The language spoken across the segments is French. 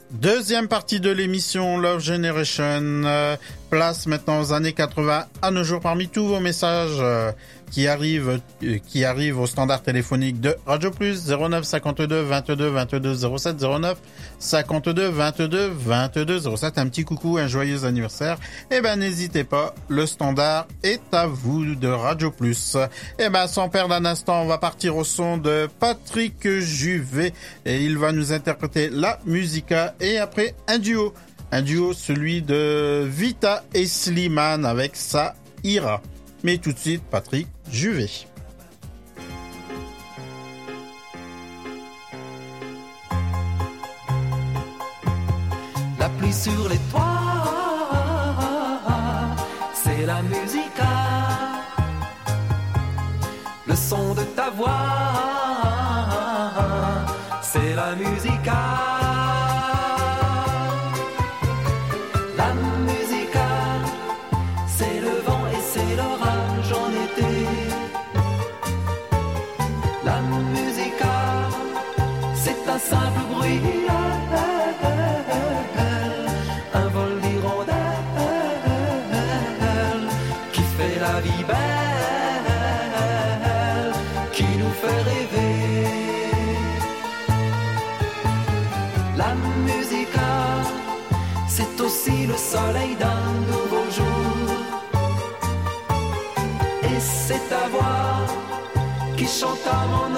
Deuxième partie de l'émission Love Generation. Place maintenant aux années 80 à nos jours parmi tous vos messages qui arrivent au standard téléphonique de Radio Plus 09 52 22 22 07 09 52 22 22 07. Un petit coucou, un joyeux anniversaire. Eh ben n'hésitez pas, le standard est à vous de Radio Plus. Eh ben sans perdre un instant, on va partir au son de Patrick Juvet et il va nous interpréter La Musica et après un duo, celui de Vita et Slimane avec Ça ira. Mais tout de suite, Patrick Juvet. La pluie sur les toits, c'est la musica. Le son de ta voix, c'est la musica. La musica, c'est le vent et c'est l'orage en été. La musica, c'est un simple bruit. Un vol d'hirondelle qui fait la vie belle, qui nous fait rêver. La musica, c'est aussi le soleil d'un nouveau jour. Et c'est ta voix qui chante à mon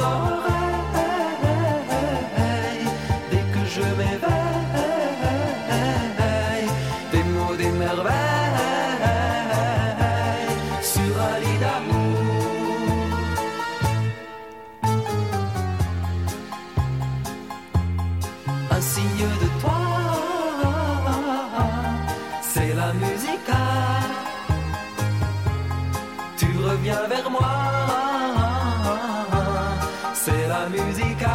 oreille dès que je m'éveille. Sur un lit d'amour, un signe de toi, c'est la musica. Tu reviens vers moi, c'est la musica.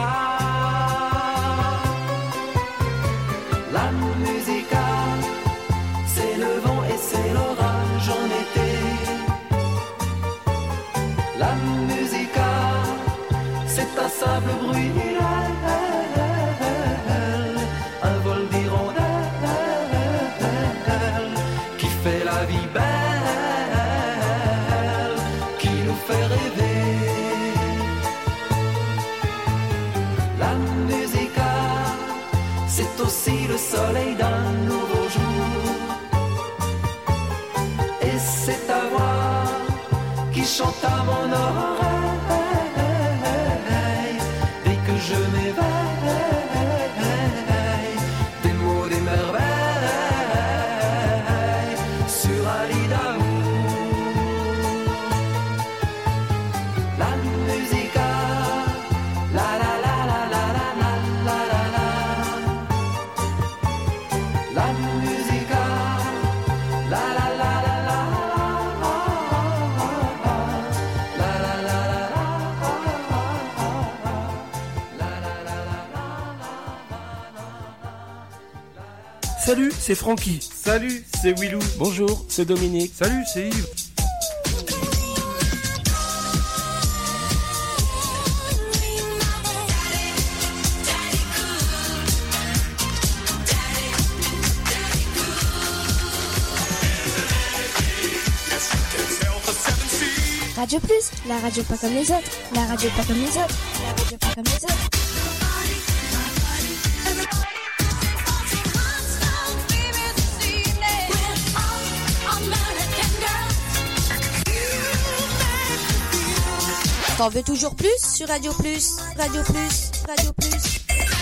La musica, c'est le vent et c'est l'orage en été. La musica, c'est un simple bruit. Un vol d'hirondelle qui fait la vie belle, qui nous fait rêver. La musica, c'est aussi le soleil d'un nouveau jour. Et c'est ta voix qui chante à mon oreille dès que je m'éveille. Des mots, des merveilles sur un lit d'amour. La musica, la la la la la la la la la. La musica, la la la la la. Salut, c'est Francky. Salut, c'est Willou. Bonjour, c'est Dominique. Salut, c'est Yves. Radio Plus, la radio pas comme les autres, la radio pas comme les autres, la radio pas comme les autres. T'en veux toujours plus sur Radio Plus, Radio Plus, Radio Plus.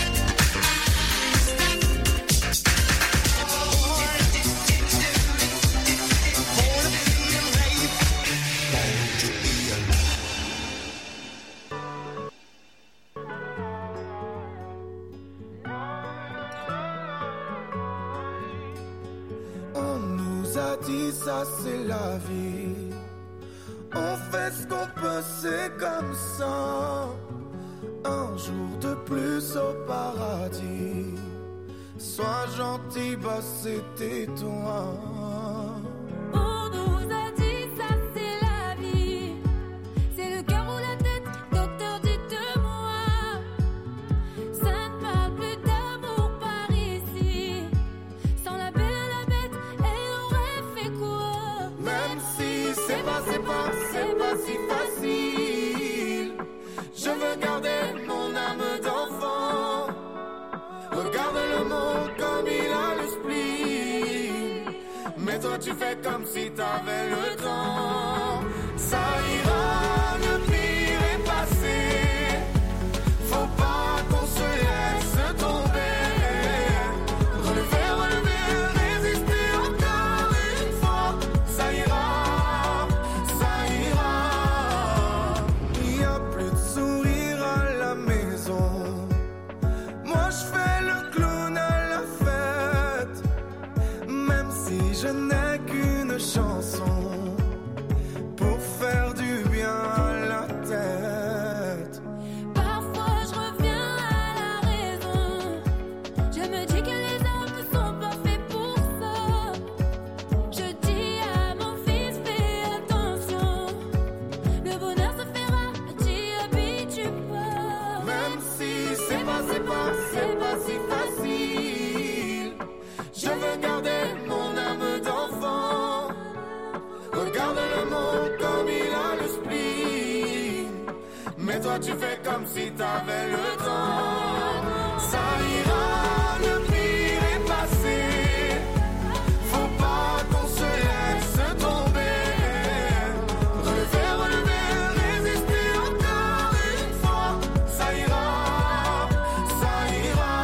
On nous a dit ça c'est la vie. On fait ce qu'on peut, c'est comme ça. Un jour de plus au paradis. Sois gentil, bah c'était toi. On nous a dit ça c'est la vie. C'est le cœur ou la tête, docteur dites-moi. Ça ne parle plus d'amour par ici. toi tu fais comme si t'avais le temps. Ça ira, le pire est passé. Faut pas qu'on se laisse tomber. Relever, relever, résister encore une fois. Ça ira, ça ira. Il y a plus de sourire à la maison. Moi je fais le clown à la fête. Même si je n'ai qu'une chanson pour faire du bien à la tête. Parfois je reviens à la raison. Je me dis que les hommes ne sont pas faits pour ça. Je dis à mon fils, fais attention. Le bonheur se fera, t'y habitues pas. Même si c'est pas si facile. Je veux garder mon âme d'enfant. Regarde le monde comme il a le spleen. Mais toi tu fais comme si t'avais le temps. Ça ira, le pire est passé. Faut pas qu'on se laisse tomber. Relever, relever, résister encore une fois. Ça ira, ça ira.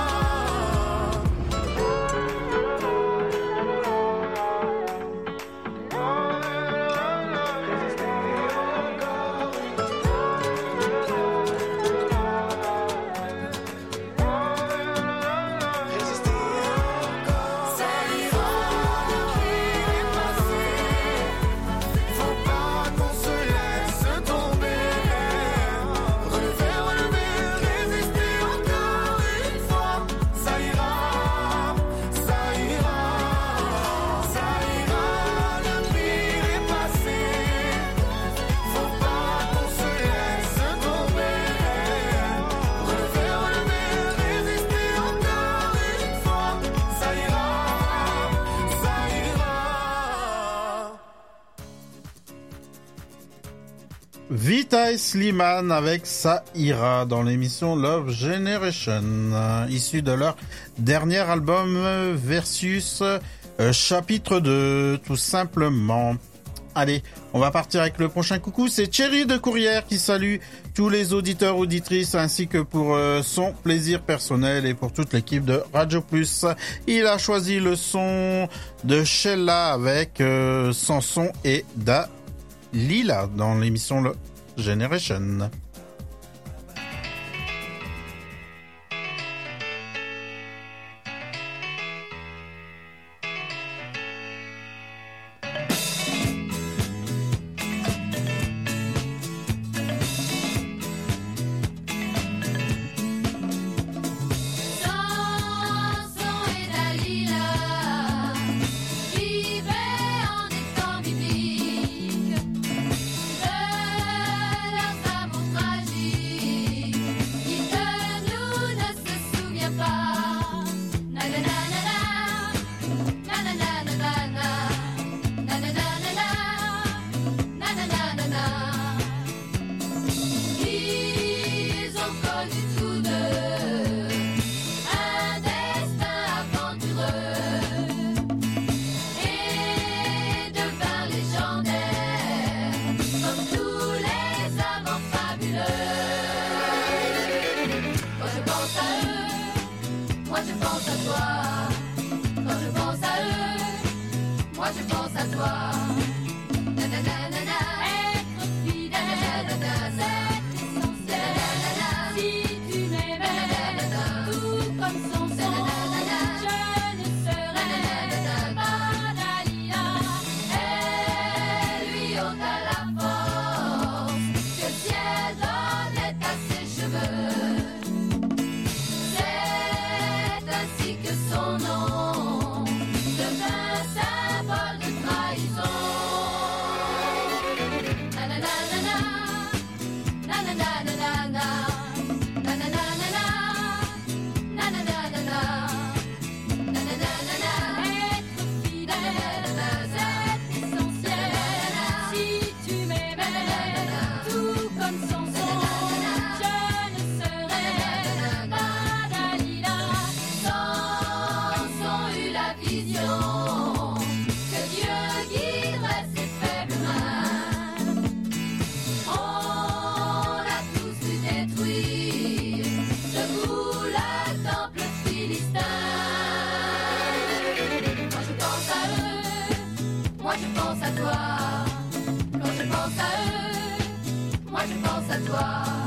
Ça ira, le pire est passé. Faut pas qu'on se laisse tomber. Relever, relever, résister encore une fois. Ça ira, ça ira. Ça ira, le pire est passé. Faut pas qu'on se laisse tomber. Relever, relever, résister encore une fois. Ça ira, ça ira. Vita et Slimane avec Ça ira dans l'émission Love Generation, issu de leur dernier album Versus chapitre 2, tout simplement. Allez, on va partir avec le prochain coucou. C'est Thierry de Courrières qui salue tous les auditeurs, auditrices, ainsi que pour son plaisir personnel et pour toute l'équipe de Radio Plus. Il a choisi le son de Sheila avec Samson et Dalila dans l'émission Love Generation. Samson et Dalila vivaient en des temps bibliques. De leur amour tragique, qui de nous ne se souvient pas. Nananana, nananana, nananana, nananana. Ils ont connu tous deux un destin aventureux et devinrent légendaires comme tous les amants fabuleux. Quand je pense à eux, moi je pense à toi. Quand je pense à eux, moi je pense à toi. Nananana, être fidèle, c'est essentiel. Si tu m'aimais, tout comme son son, je ne serais pas Dalila. Elle lui ôta la force que le ciel donnait à ses cheveux. C'est ainsi que son nom devint symbole de trahison. à toi.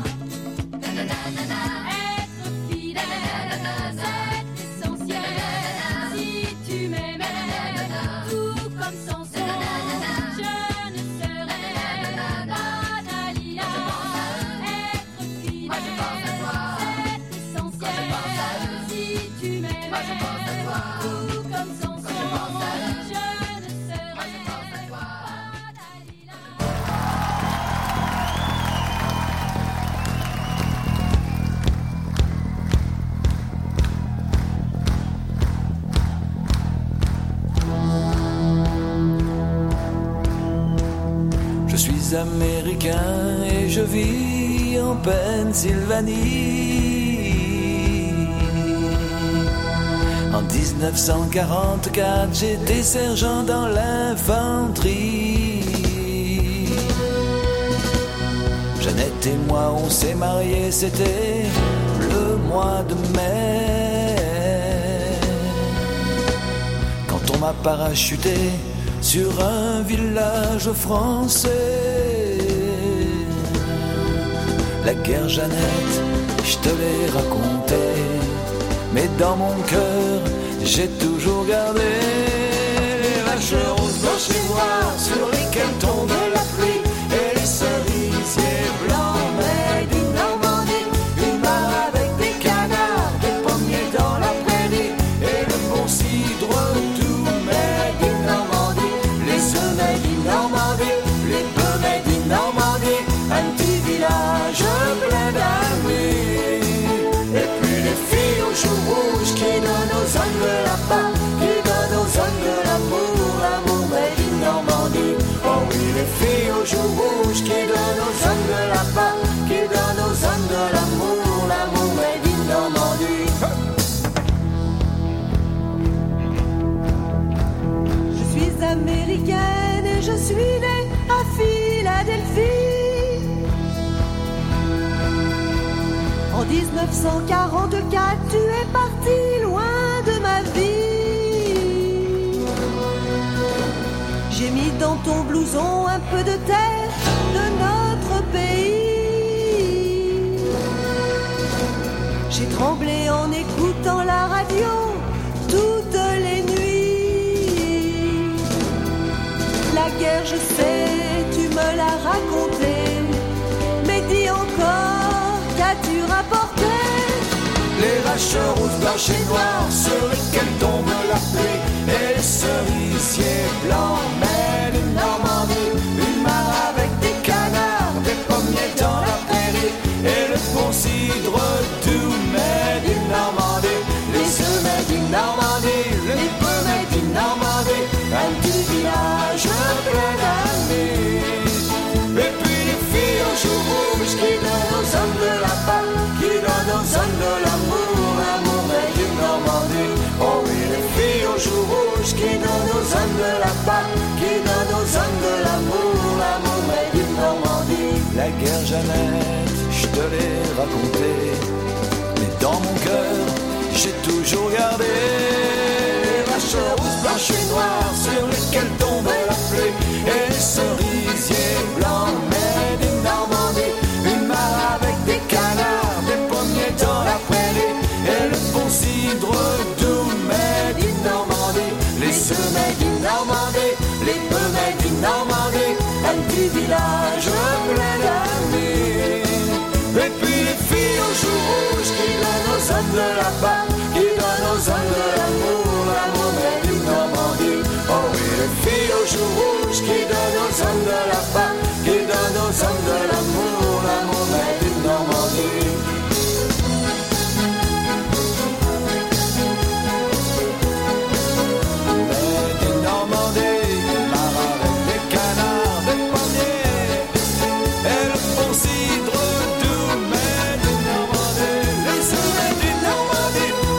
Être fidèle, c'est essentiel. Si tu m'aimais, tout comme Samson, je ne serais pas Dalila. Être fidèle, c'est essentiel. Si tu m'aimais, tout comme Samson, je ne serais pas Dalila. Je suis américain et je vis en Pennsylvanie. En 1944, j'étais sergent dans l'infanterie. Jeannette et moi, on s'est mariés, c'était le mois de mai. Quand on m'a parachuté sur un village français. La guerre, Jeannette, je te l'ai raconté, mais dans mon cœur, j'ai toujours gardé les vaches roses, blanches et noires sur lesquelles tombe la pluie et les cerisiers blancs, mais d'une Normandie, une mare avec des canards, des pommiers dans la prairie et le bon cidre doux, mais d'une Normandie, les semets d'une Normandie, les bœufs d'une Normandie, un petit village plein d'amis. Et puis les filles aux joues rouges qui donnent aux hommes de la part, qui donnent aux hommes de l'amour, l'amour made in Normandie. Oh oui, les filles aux joues rouges qui donnent aux hommes de la part, qui donnent aux hommes de l'amour, l'amour made in Normandie. Je suis américaine et je suis née à Philadelphie. En 1944, tu es parti loin de ma vie. J'ai mis dans ton blouson un peu de terre de notre pays. J'ai tremblé en écoutant la radio toutes les nuits. La guerre, je sais, tu me l'as raconté, mais dis encore, qu'as-tu rapporté? Les vaches roses, blanches et noires sur lesquelles tombe la pluie et les cerisiers blancs, mais d'une Normandie, une mare avec des canards, des pommiers dans la prairie et le bon cidre doux, mais d'une Normandie, les semets d'une Normandie, les bœufs d'une Normandie, un petit village plein d'amis. Et puis les filles aux joues rouges qui donnent aux hommes de la part, qui donnent aux hommes de l'amour, l'amour made in Normandie. Oh oui, les filles aux joues rouges qui donnent aux hommes de la part, qui donnent aux hommes de l'amour, l'amour made in Normandie. La guerre, Jeannette, je te l'ai raconté, mais dans mon cœur, j'ai toujours gardé les vaches roses, blanches et noires sur lesquelles tombe la pluie et les cerisiers blancs, mais d'une Normandie, une mare avec des canards, des pommiers dans la prairie et le bon cidre doux, mais d'une Normandie, les semets d'une Normandie, les bœufs d'une Normandie, un petit village plein d'amis. Et puis les filles aux joues rouges qui donnent aux hommes de la part, qui donnent aux hommes de l'amour, l'amour made in Normandie. Oh oui, les filles aux joues rouges qui donnent aux hommes de la part, qui donnent aux hommes de l'amour, l'amour made in Normandie. Made in Normandie, une mare avec des canards, des pommiers et le bon cidre doux, made in Normandie, les semets d'une Normandie,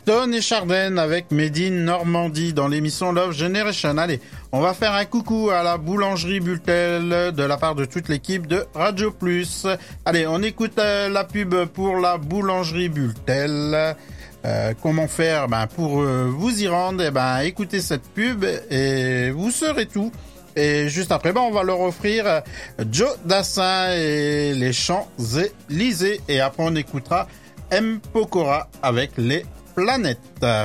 Stone et Chardin avec Made in Normandie dans l'émission Love Generation. Allez, on va faire un coucou à la boulangerie Bultel de la part de toute l'équipe de Radio Plus. Allez, on écoute la pub pour la boulangerie Bultel. Comment faire pour vous y rendre? Écoutez cette pub et vous saurez tout. Et juste après, on va leur offrir Joe Dassin et les Champs-Élysées. Et après, on écoutera M. Pokora avec les planètes.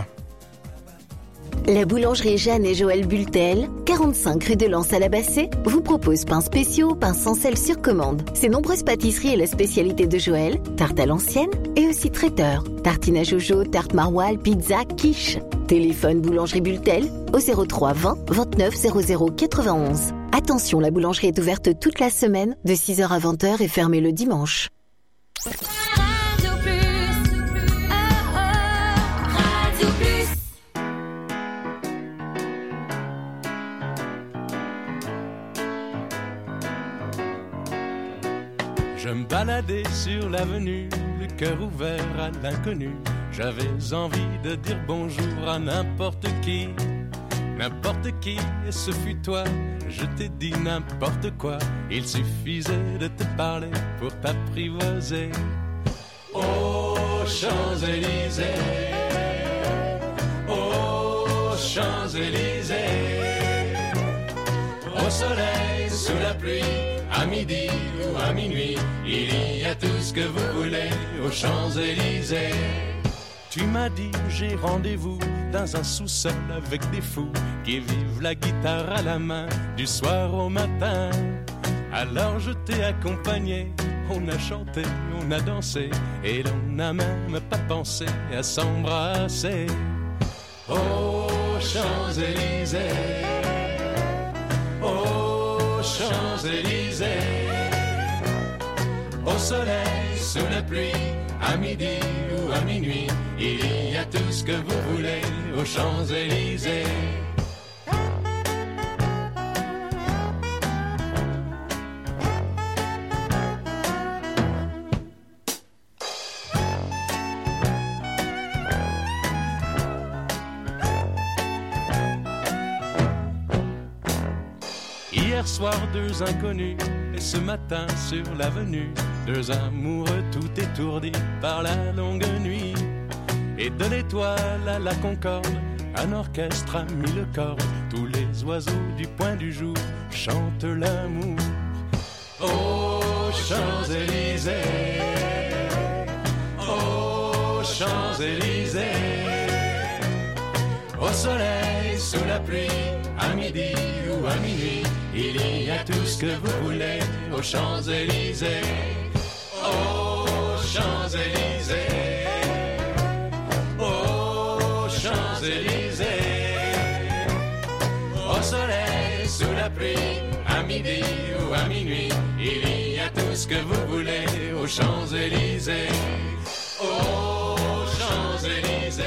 La boulangerie Jeanne et Joël Bultel, 45 rue de Lens à la Bassée, vous propose pains spéciaux, pains sans sel sur commande. Ses nombreuses pâtisseries et la spécialité de Joël, tarte à l'ancienne et aussi traiteur. Tartine à Jojo, tarte maroilles, pizza, quiche. Téléphone boulangerie Bultel au 03 20 29 00 91. Attention, la boulangerie est ouverte toute la semaine de 6h à 20h et fermée le dimanche. Radio Plus, Radio Plus. Je me baladais sur l'avenue, le cœur ouvert à l'inconnu. J'avais envie de dire bonjour à n'importe qui, et ce fut toi. Je t'ai dit n'importe quoi, il suffisait de te parler pour t'apprivoiser. Aux Champs-Élysées, aux Champs-Élysées, au soleil, sous la pluie, à midi ou à minuit, il y a tout ce que vous voulez aux Champs-Élysées. Tu m'as dit j'ai rendez-vous dans un sous-sol avec des fous qui vivent la guitare à la main du soir au matin. Alors je t'ai accompagné, on a chanté, on a dansé et l'on n'a même pas pensé à s'embrasser. Aux Champs-Élysées, aux Champs-Élysées, au soleil, sous la pluie, à midi ou à minuit, il y a tout ce que vous voulez aux Champs-Élysées. Hier soir, deux inconnus, et ce matin sur l'avenue, deux amoureux tout étourdis par la longue nuit. Et de l'étoile à la Concorde, un orchestre a mis le corps. Tous les oiseaux du point du jour chantent l'amour. Aux Champs-Élysées, aux Champs-Élysées, au soleil, sous la pluie, à midi ou à minuit, il y a tout ce que vous voulez aux Champs-Élysées. Aux Champs-Élysées, aux Champs-Élysées, au soleil, sous la pluie, à midi ou à minuit, il y a tout ce que vous voulez aux Champs-Élysées. Aux Champs-Élysées.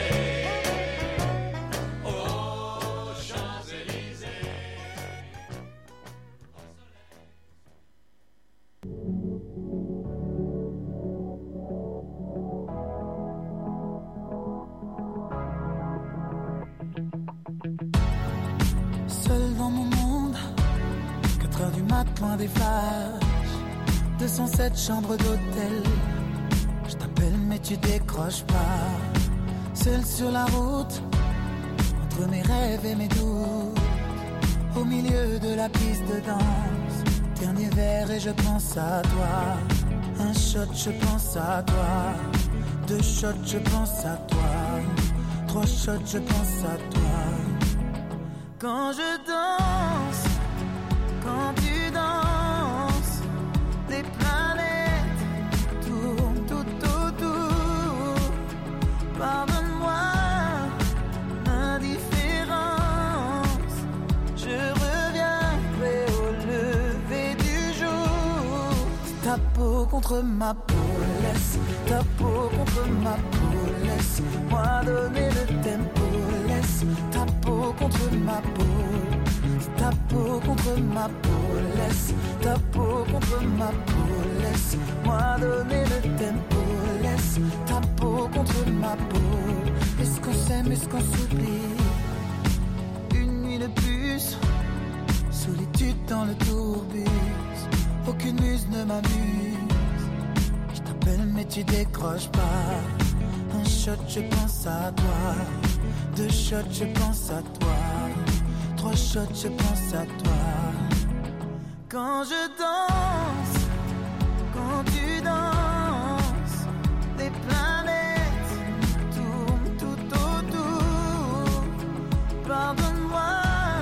Seul dans mon monde, 4 heures du mat, loin des flashs, 207 chambres d'hôtel. Je t'appelle mais tu décroches pas. Seul sur la route, entre mes rêves et mes doutes, au milieu de la piste de danse. Dernier verre et je pense à toi. Un shot, je pense à toi. 2 shots, je pense à toi. 3 shots, je pense à toi. Quand je danse, quand tu danses, les planètes tournent tout autour. Pardonne-moi l'indifférence, je reviendrai au lever du jour. Ta peau contre ma peau, laisse ta peau contre ma peau, laisse-moi donner le tempo, laisse ta peau contre ma peau, ta peau contre ma peau, laisse ta peau contre ma peau, laisse-moi donner le tempo, laisse ta peau contre ma peau, laisse s'aime, est-ce qu'on s'oublie? Une nuit de plus, solitude dans le tourbus. Aucune muse ne m'amuse. Je t'appelle mais tu décroches pas. Un shot, je pense à toi. 2 shots, je pense à toi. 3 shots, je pense à toi. Quand je danse, quand tu danses, les planètes tournent tout autour. Pardonne-moi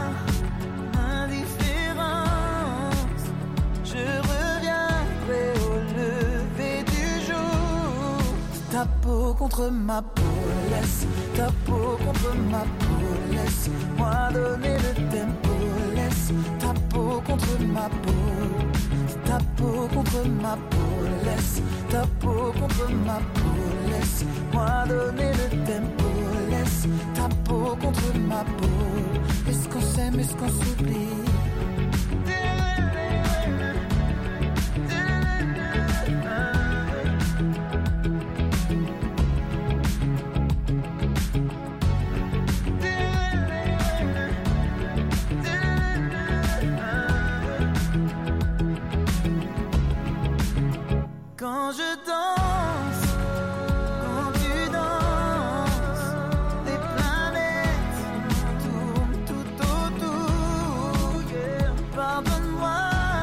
l'indifférence, je reviendrai au lever du jour. Ta peau contre ma peau, laisse ta peau contre ma peau, laisse-moi donner le tempo, laisse ta peau contre ma peau, ta peau contre ma peau, laisse ta peau contre ma peau, laisse-moi donner le tempo, laisse ta peau contre ma peau. Est-ce qu'on s'aime, est-ce qu'on s'oublie? Quand je danse, quand tu danses, les planètes tournent tout autour. Yeah. Pardonne-moi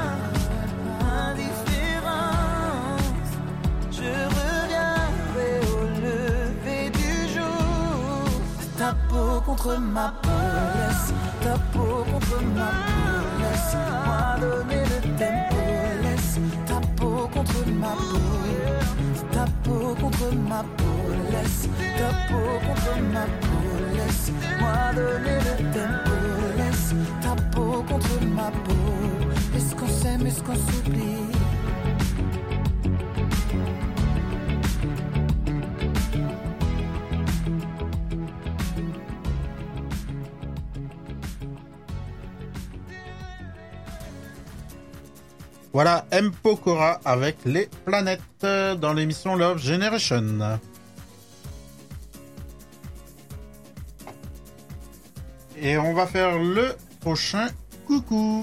l'indifférence, je reviendrai au lever du jour. Ta peau contre ma peau, laisse ta peau contre ma peau, laisse-moi donner le tempo, laisse ta peau contre ma peau, ta peau contre ma peau, laisse ta peau contre ma peau, laisse-moi donner le tempo, laisse ta peau contre ma peau. Est-ce qu'on s'aime, est-ce qu'on s'oublie? Voilà, M. Pokora avec les planètes dans l'émission Love Generation. Et on va faire le prochain coucou.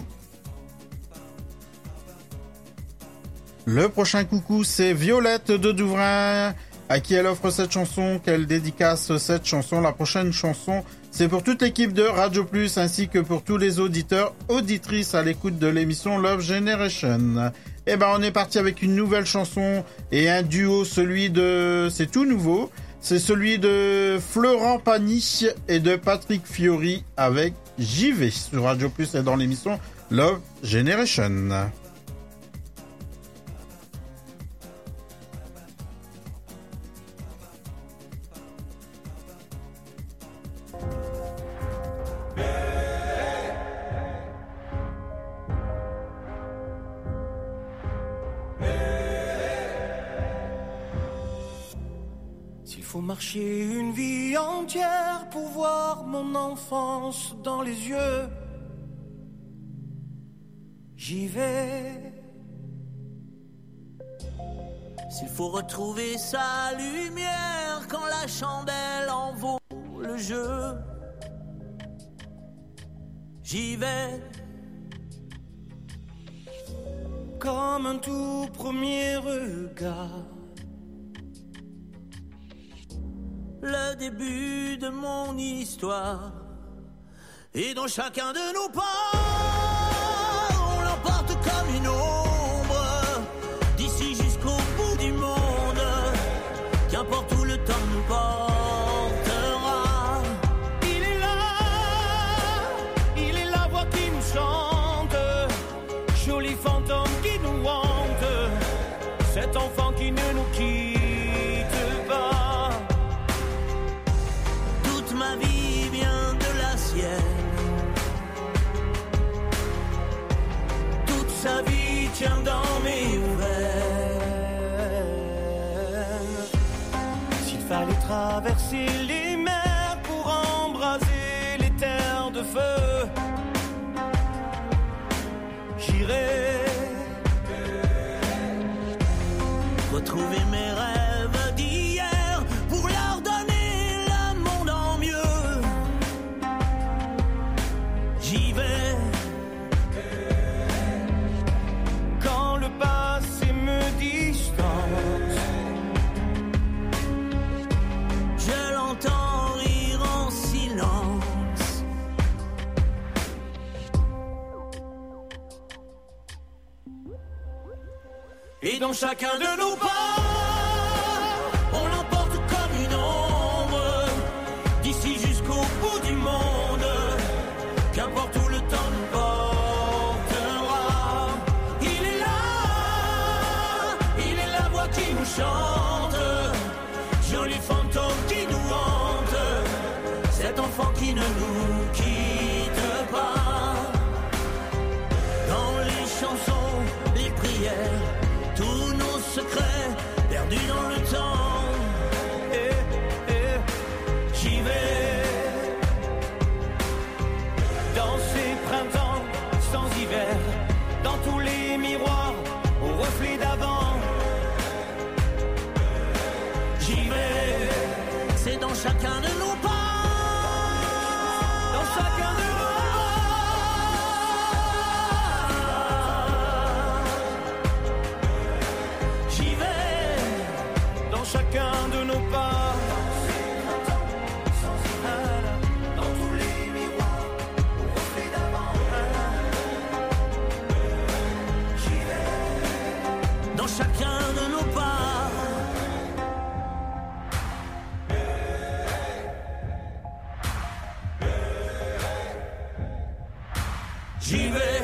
Le prochain coucou, c'est Violette de Douvrin, à qui elle offre cette chanson, qu'elle dédicace cette chanson. La prochaine chanson, c'est pour toute l'équipe de Radio Plus, ainsi que pour tous les auditeurs, auditrices à l'écoute de l'émission Love Generation. Et ben, on est parti avec une nouvelle chanson et un duo, c'est tout nouveau. C'est celui de Florent Pagny et de Patrick Fiori avec J'y vais sur Radio Plus et dans l'émission Love Generation. Faut marcher une vie entière pour voir mon enfance dans les yeux. J'y vais. S'il faut retrouver sa lumière quand la chandelle en vaut le jeu. J'y vais. Comme un tout premier regard. Le début de mon histoire, et dans chacun de nos pas, on l'emporte comme une ombre, d'ici jusqu'au bout du monde, qu'importe où le temps nous portera. Il est la voix qui nous chante, joli fantôme qui nous hante, cet enfant qui ne nous quitte pas. Ma vie vient de la sienne. Toute sa vie tient dans mes veines. S'il fallait traverser les mers pour embraser les terres de feu, j'irai retrouver mes rêves d'hier pour leur donner le monde en Et dans chacun de nos pas, on l'emporte comme une ombre, d'ici jusqu'au bout du monde, qu'importe où le temps nous portera. Il est la voix qui nous chante, joli fantôme qui nous hante, cet enfant qui ne nous quitte pas. Dans les chansons, les prières, tous nos secrets perdus dans le temps. J'y vais dans ces printemps sans hiver, dans tous les miroirs au reflet d'avant. J'y vais, c'est dans chacun de nos pas, dans chacun de nos chacun de nos pas, dans tous les miroirs, au reflet d'avant. J'y vais, dans chacun de nos pas. J'y vais.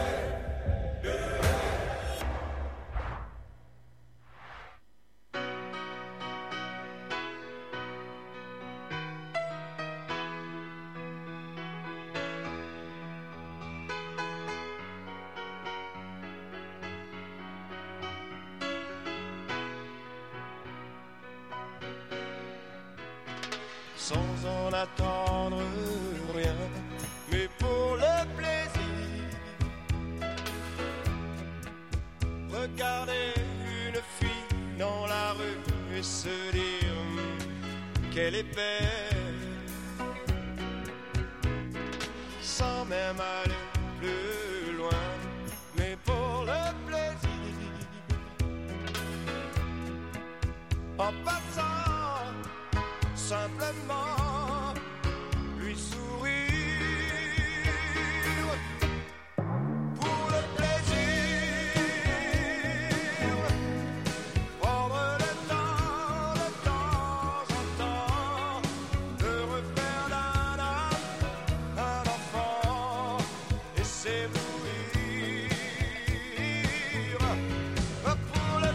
Sans en attendre rien, mais pour le plaisir. Regarder une fille dans la rue et se dire qu'elle est belle, sans même aller plus loin, mais pour le plaisir. En passant, simplement lui sourire pour le plaisir, prendre le temps de temps en temps de refaire d'un âme un enfant et s'éblouir pour le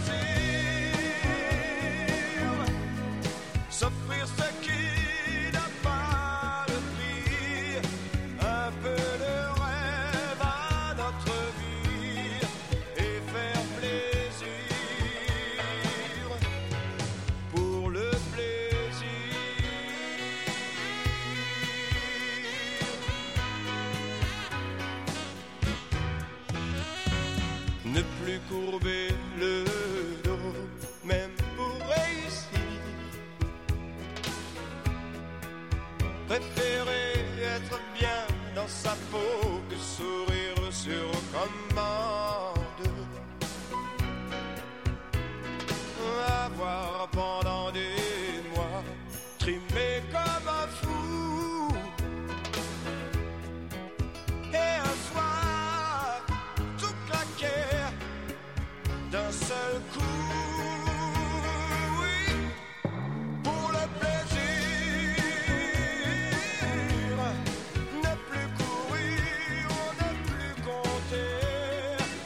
plaisir, s'offrir ce qui n'a pas le prix, un peu de rêve à notre vie et faire plaisir pour le plaisir. Ne plus courber le dos, même pour réussir. Préférer être bien dans sa peau que sourire sur commande. Avoir pendant des mois trimé comme un fou, et un soir tout claquer d'un seul coup. Oui, pour le plaisir, ne plus courir, ne plus compter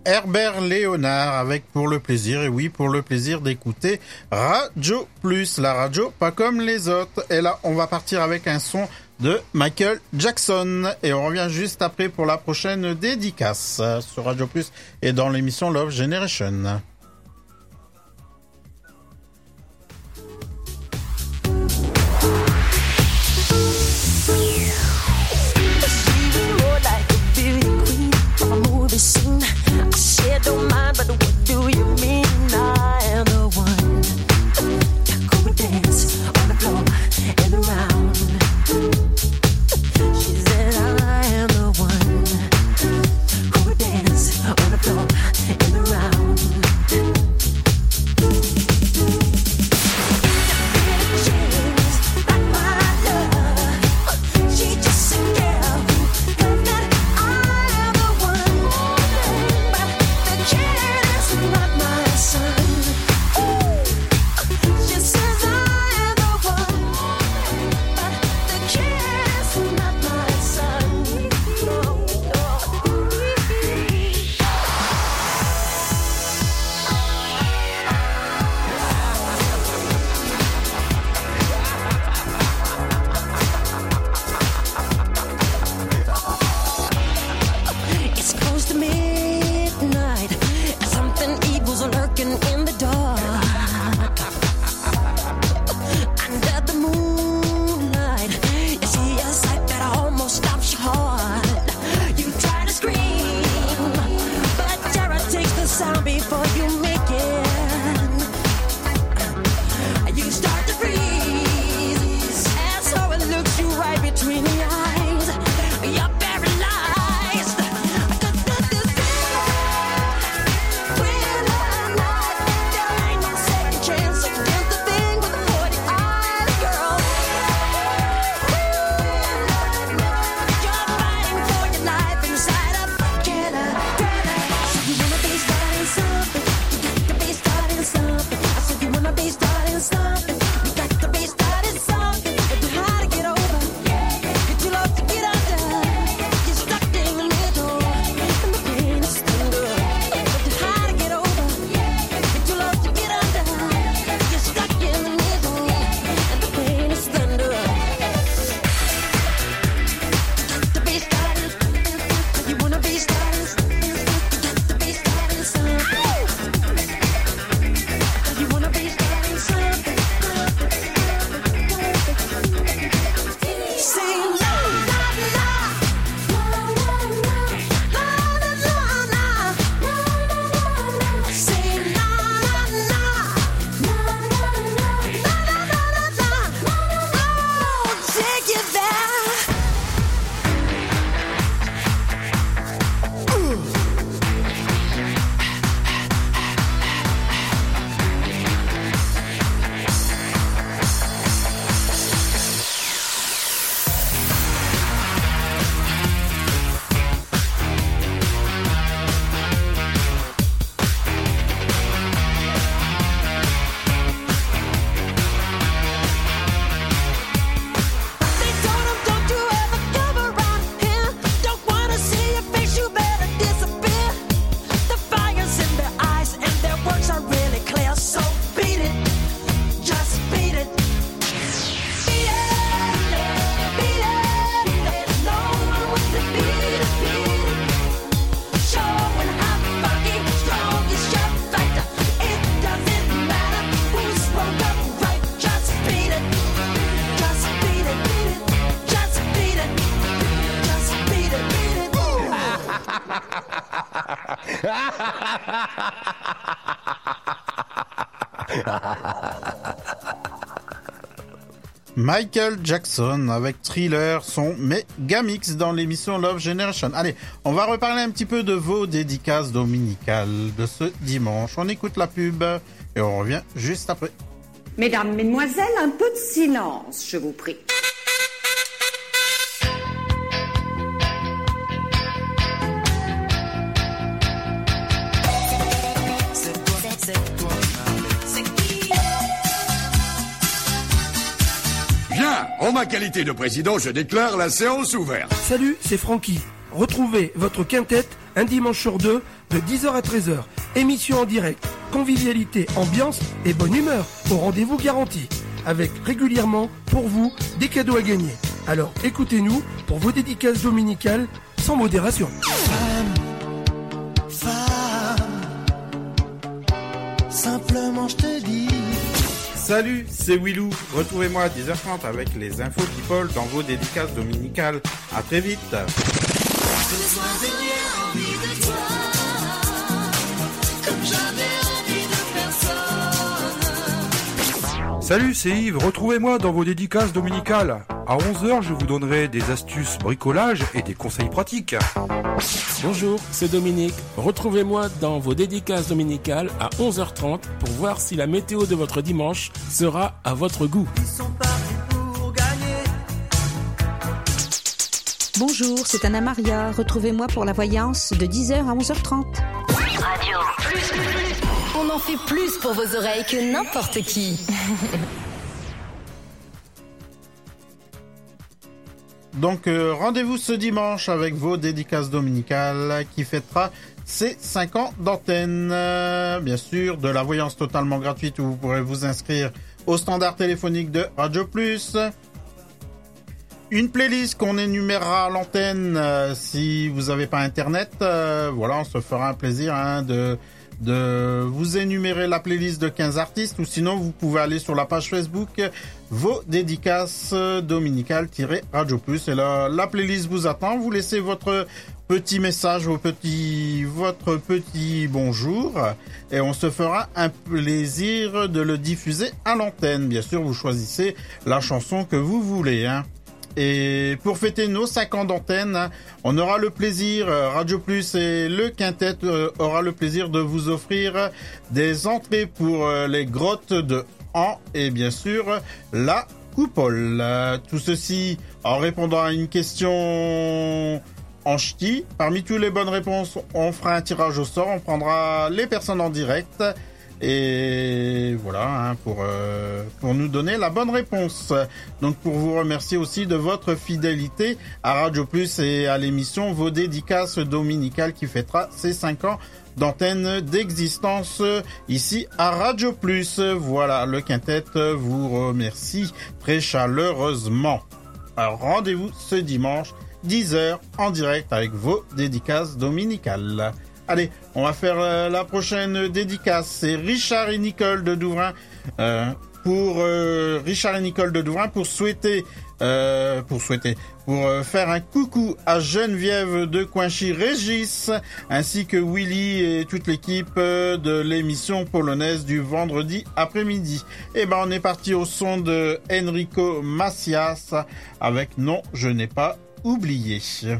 Herbert Léonard avec Pour le plaisir, et oui, pour le plaisir d'écouter Radio Plus, la radio pas comme les autres. Et là, on va partir avec un son de Michael Jackson et on revient juste après pour la prochaine dédicace sur Radio Plus et dans l'émission Love Generation. Don't mind, but what do you mean? I am the one who would dance on the floor and around. She said I am the one who would dance on the floor and around. Michael Jackson avec Thriller, son méga mix dans l'émission Love Generation. Allez, on va reparler un petit peu de vos dédicaces dominicales de ce dimanche. On écoute la pub et on revient juste après. Mesdames, Mesdemoiselles, un peu de silence, je vous prie. Bien, en ma qualité de président, je déclare la séance ouverte. Salut, c'est Francky. Retrouvez votre quintette un dimanche sur deux, de 10h à 13h. Émission en direct, convivialité, ambiance et bonne humeur au rendez-vous garanti. Avec régulièrement, pour vous, des cadeaux à gagner. Alors écoutez-nous pour vos dédicaces dominicales sans modération. Femme, simplement je te dis. Salut, c'est Willou. Retrouvez-moi à 10h30 avec les infos people dans vos dédicaces dominicales. À très vite. Ce soir j'ai envie de toi, comme j'avais envie de personne. Salut, c'est Yves. Retrouvez-moi dans vos dédicaces dominicales. À 11h, je vous donnerai des astuces bricolage et des conseils pratiques. Bonjour, c'est Dominique. Retrouvez-moi dans vos dédicaces dominicales à 11h30 pour voir si la météo de votre dimanche sera à votre goût. Bonjour, c'est Anna Maria. Retrouvez-moi pour la voyance de 10h à 11h30. Radio. On en fait plus pour vos oreilles que n'importe qui. Donc rendez-vous ce dimanche avec vos dédicaces dominicales qui fêtera ses 5 ans d'antenne. Bien sûr, de la voyance totalement gratuite où vous pourrez vous inscrire au standard téléphonique de Radio Plus. Une playlist qu'on énumérera à l'antenne si vous n'avez pas internet. Voilà, on se fera un plaisir de vous énumérer la playlist de 15 artistes, ou sinon vous pouvez aller sur la page Facebook vos dédicaces dominicales-Radio Plus, et là la playlist vous attend. Vous laissez votre petit message, votre petit bonjour, et on se fera un plaisir de le diffuser à l'antenne. Bien sûr, vous choisissez la chanson que vous voulez, hein. Et pour fêter nos 5 ans d'antenne, on aura le plaisir, Radio Plus et le Quintet aura le plaisir de vous offrir des entrées pour les grottes de Han et bien sûr la coupole. Tout ceci en répondant à une question en ch'ti. Parmi toutes les bonnes réponses, on fera un tirage au sort, on prendra les personnes en direct. Et voilà, hein, pour nous donner la bonne réponse. Donc pour vous remercier aussi de votre fidélité à Radio Plus et à l'émission Vos dédicaces dominicales qui fêtera ses 5 ans d'antenne d'existence ici à Radio Plus. Voilà, le Quintet vous remercie très chaleureusement. Alors rendez-vous ce dimanche 10h en direct avec vos dédicaces dominicales. Allez, on va faire la prochaine dédicace. C'est Richard et Nicole de Douvrin. Richard et Nicole de Douvrin pour faire un coucou à Geneviève de Coinchy-Régis, ainsi que Willy et toute l'équipe de l'émission polonaise du vendredi après-midi. Et ben, on est parti au son de Enrico Macias avec Non, je n'ai pas oublié.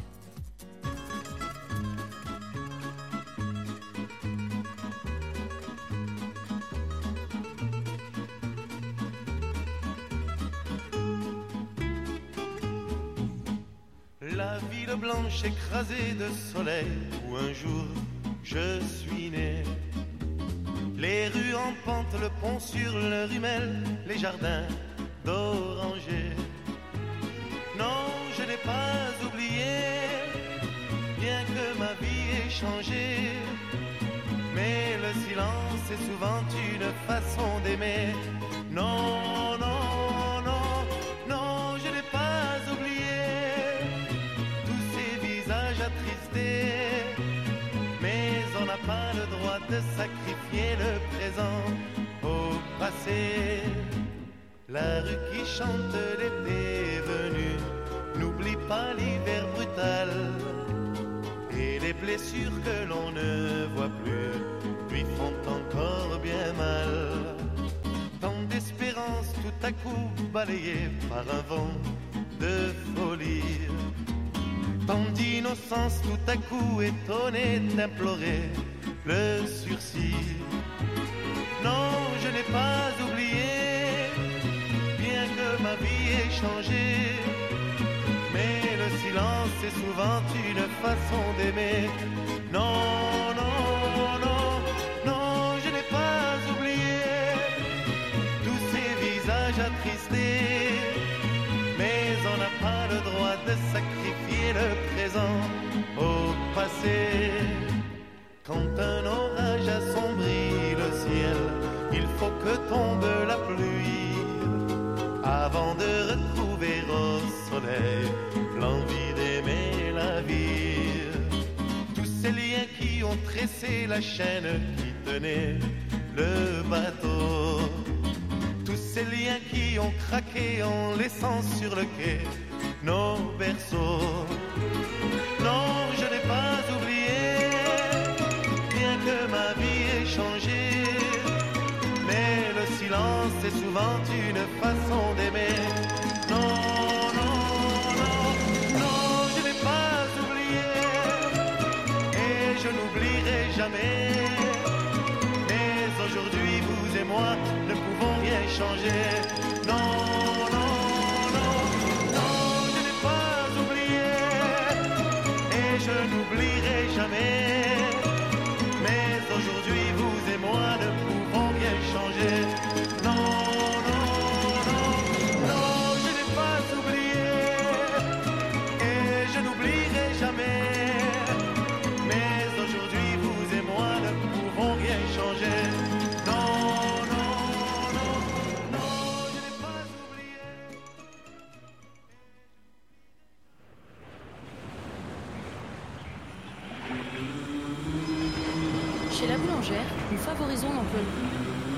La ville blanche écrasée de soleil où un jour je suis né. Les rues en pente, le pont sur le Rimel, les jardins d'orangers. Non, je n'ai pas oublié, bien que ma vie ait changé. Mais le silence est souvent une façon d'aimer. Non, non, non, non, je n'ai pas oublié tous ces visages attristés. Mais on n'a pas le droit de sacrifier le présent au passé. La rue qui chante l'été venu n'oublie pas l'hiver brutal. Et les blessures que l'on ne voit plus lui font encore bien mal. Tant d'espérance tout à coup balayée par un vent de folie. Tant d'innocence tout à coup étonnée d'implorer le sursis. Non, je n'ai pas oublié, bien que ma vie ait changé. Mais le silence est souvent une façon d'aimer. Non, non, non, non, je n'ai pas oublié tous ces visages attristés. Mais on n'a pas le droit de sacrifier le présent au passé. Quand un orage assombrit le ciel, il faut que tombe la pluie avant de retrouver au soleil l'envie d'aimer la vie. Tous ces liens qui ont tressé la chaîne qui tenait le bateau, tous ces liens qui ont craqué en laissant sur le quai nos berceaux. Non, je n'ai pas oublié, bien que ma vie ait changé, mais le silence est souvent une façon d'aimer. Non, non, non, non, je n'ai pas oublié, et je n'oublierai jamais. Mais aujourd'hui, vous et moi ne pouvons rien changer. Non, non, non, non, je n'ai pas oublié, et je n'oublierai jamais. Mais aujourd'hui, vous et moi ne pouvons rien changer. Non, non, non, non, je n'ai pas oublié, et je n'oublierai jamais. Mais aujourd'hui, vous et moi ne pouvons rien changer. Non, non, non, non, je n'ai pas oublié. Chez la boulangère, nous favorisons l'emploi libre.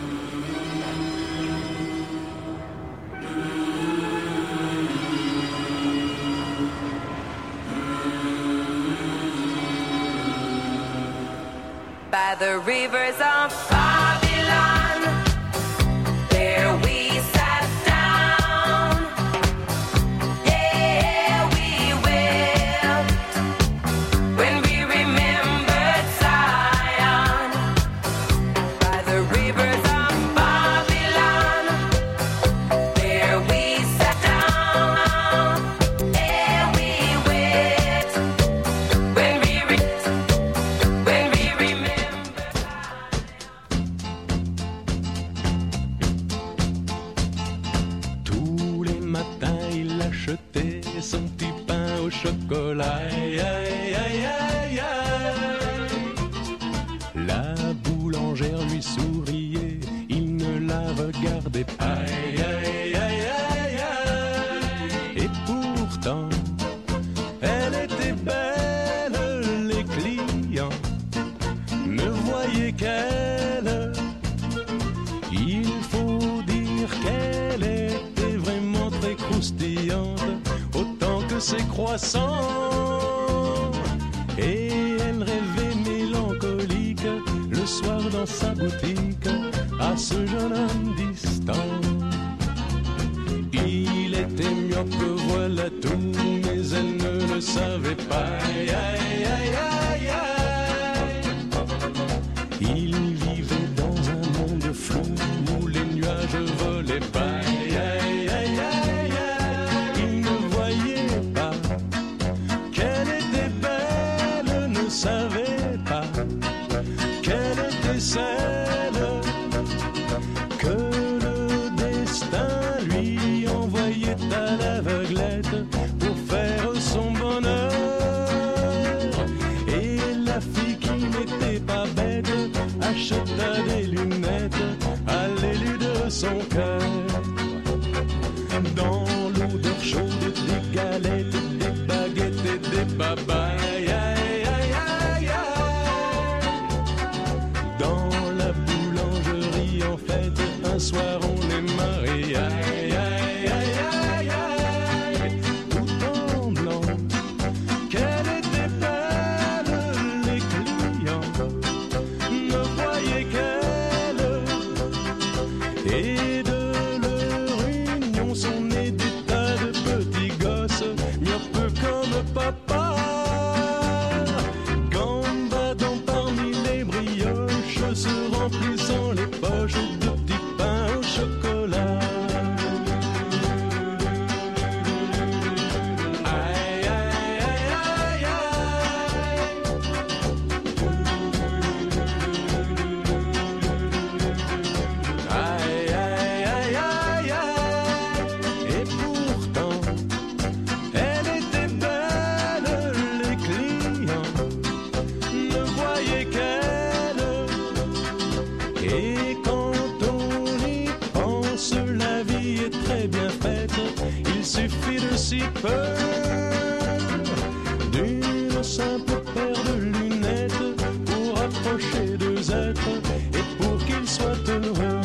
By the rivers of Babylon, there we sat down. Yeah, we wept when we remembered Zion. By the rivers of Babylon, there we sat down. Yeah, we wept when we Tous les matins, il achetait son petit pain au chocolat. Aïe, aïe, aïe, aïe, aïe. La boulangère lui souriait, il ne la regardait pas. Aïe, aïe, aïe, aïe, aïe. Et pourtant, elle était belle, les clients ne voyaient qu'elle. Il faut dire qu'elle était vraiment très croustillante, autant que ses croissants. Et elle rêvait mélancolique le soir dans sa boutique à ce jeune homme distant. Il était myope, voilà tout, mais elle ne le savait pas. Aïe, aïe, aïe, aïe, aïe. Il vivait dans un monde flou où les nuages volaient pas. Aïe, aïe, aïe, aïe, aïe. Il ne voyait pas qu'elle était belle, ne savait pas qu'elle était celle que le destin lui envoyait à l'aveuglette pour faire son bonheur. Et la fille qui n'était pas bête acheta des lunettes à l'élu de son cœur. Dans l'odeur chaude des galettes, des baguettes et des babayes. Aïe, aïe, aïe, aïe. Dans la boulangerie en fête, un soir on est mariés. Aïe, aïe, aïe, aïe, aïe. Tout en blanc, qu'elle était belle, les clients ne voyaient qu'elle. Et de leur union sont nés des tas de petits gosses, myopes comme papa. Gambadant parmi les brioches, se remplissant les poches de petits pains au chocolat. Aïe, aïe, aïe, aïe, aïe. Aïe, aïe, peur d'une simple paire de lunettes pour approcher deux êtres et pour qu'ils soient heureux.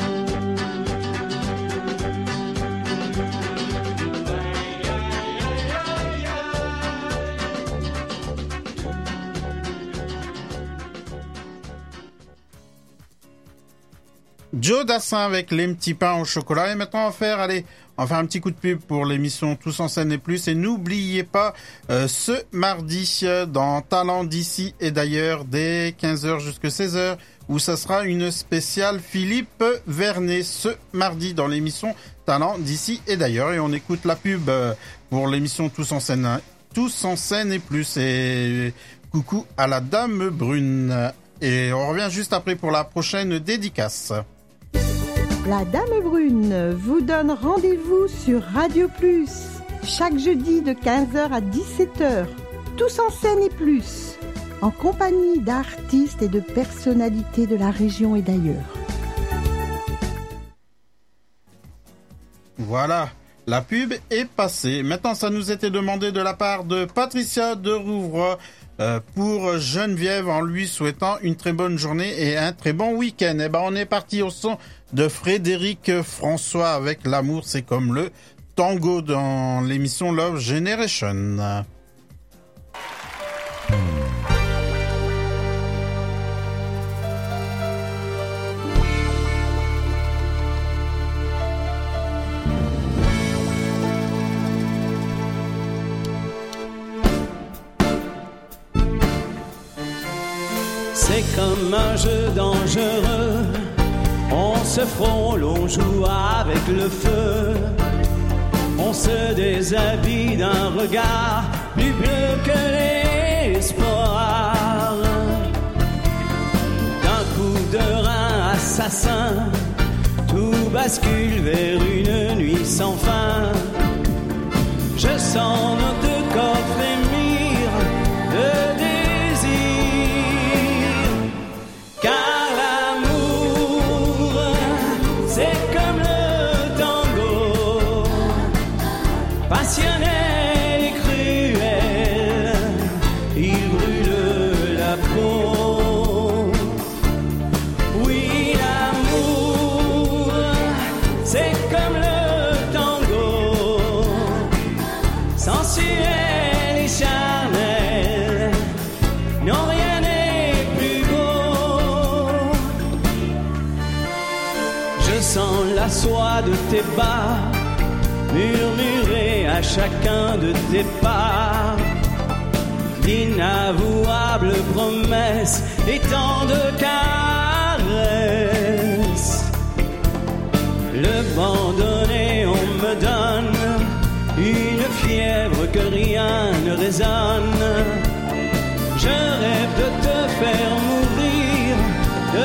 Joe Dassin avec les petits pains au chocolat. Et maintenant, on va faire un petit coup de pub pour l'émission Tous en scène et plus. Et n'oubliez pas, ce mardi, dans Talent d'ici et d'ailleurs, dès 15h jusqu'à 16h, où ça sera une spéciale Philippe Vernet, ce mardi, dans l'émission Talent d'ici et d'ailleurs. Et on écoute la pub pour l'émission Tous en scène et plus. Et coucou à la Dame Brune. Et on revient juste après pour la prochaine dédicace. La Dame Brune vous donne rendez-vous sur Radio Plus, chaque jeudi de 15h à 17h, Tous en scène et plus, en compagnie d'artistes et de personnalités de la région et d'ailleurs. Voilà, la pub est passée. Maintenant, ça nous était demandé de la part de Patricia de Rouvroy pour Geneviève, en lui souhaitant une très bonne journée et un très bon week-end. Et ben, on est parti au son de Frédéric François avec L'amour, c'est comme le tango dans l'émission Love Generation. C'est comme un jeu dangereux, on se frôle, on joue avec le feu, on se déshabille d'un regard plus bleu que l'espoir, d'un coup de rein assassin, tout bascule vers une nuit sans fin. Je sens nos deux corps frémir de désir, car l'amour, c'est comme le tango, passionnel et cruel, il brûle la peau. Oui, l'amour, c'est comme le tango, sensuel et charnel, non rien n'est plus beau. Je sens la soie de tes bas murmurer à chacun de tes pas d'inavouables promesses et tant de caresses. Le banc donné, on me donne une fièvre que rien ne résonne. Je rêve de te faire mourir de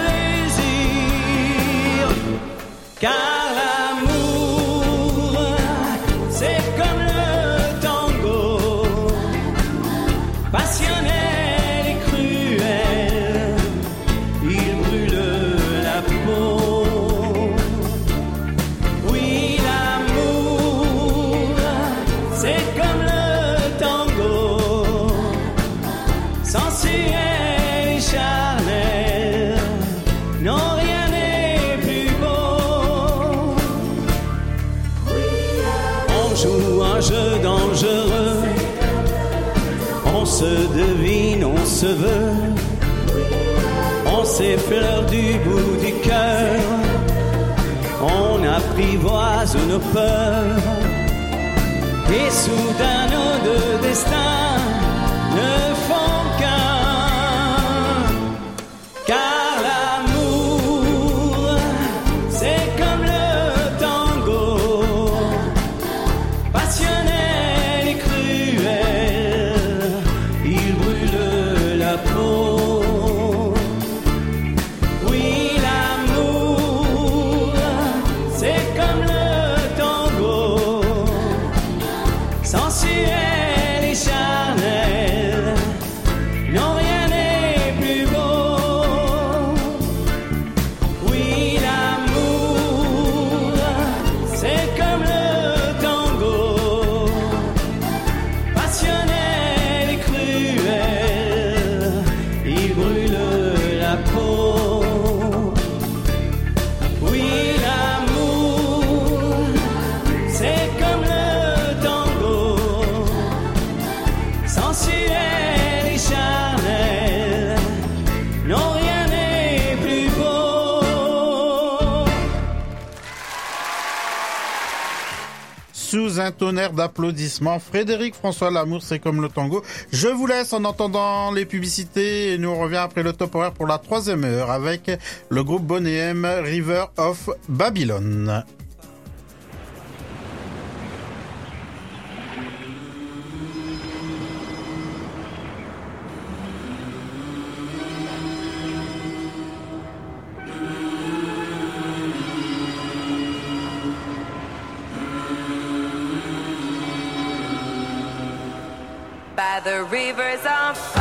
plaisir, car l'amour, c'est comme le tango, passionnel et cruel, il brûle la peau. Oui, l'amour, c'est comme le tango, sensuel et charnel, non rien n'est plus beau. On joue un jeu dangereux, on se devine, on se veut, on s'effleure du bout du cœur, on apprivoise nos peurs, et soudain nos deux destins ne font qu'un, car l'amour, c'est comme le tango, passionnel et cruel, il brûle la peau. Oui, l'amour, c'est comme le tango, sensuel et charnel, sous un tonnerre d'applaudissements. Frédéric François, l'amour c'est comme le tango. Je vous laisse en entendant les publicités et nous on revient après le top horaire pour la 3e heure avec le groupe Boney M, River of Babylon. By the rivers of